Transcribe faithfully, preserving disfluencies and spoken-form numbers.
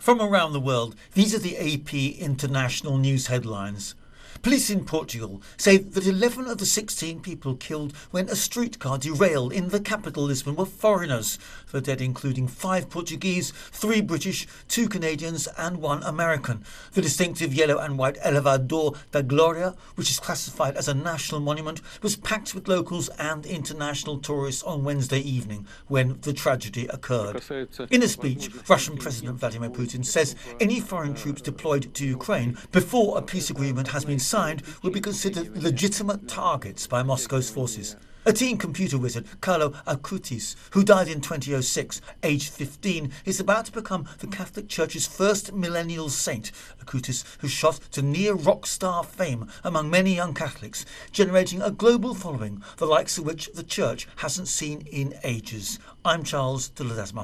From around the world, these are the A P International News headlines. Police in Portugal say that eleven of the sixteen people killed when a streetcar derailed in the capital Lisbon were foreigners. The dead including five Portuguese, three British, two Canadians and one American. The distinctive yellow and white Elevador da Gloria, which is classified as a national monument, was packed with locals and international tourists on Wednesday evening when the tragedy occurred. In a speech, Russian President Vladimir Putin says any foreign troops deployed to Ukraine before a peace agreement has been signed will be considered legitimate targets by Moscow's forces. A teen computer wizard, Carlo Acutis, who died in twenty oh six, aged fifteen, is about to become the Catholic Church's first millennial saint. Acutis has shot to near rock star fame among many young Catholics, generating a global following, the likes of which the Church hasn't seen in ages. I'm Charles de Ledesma.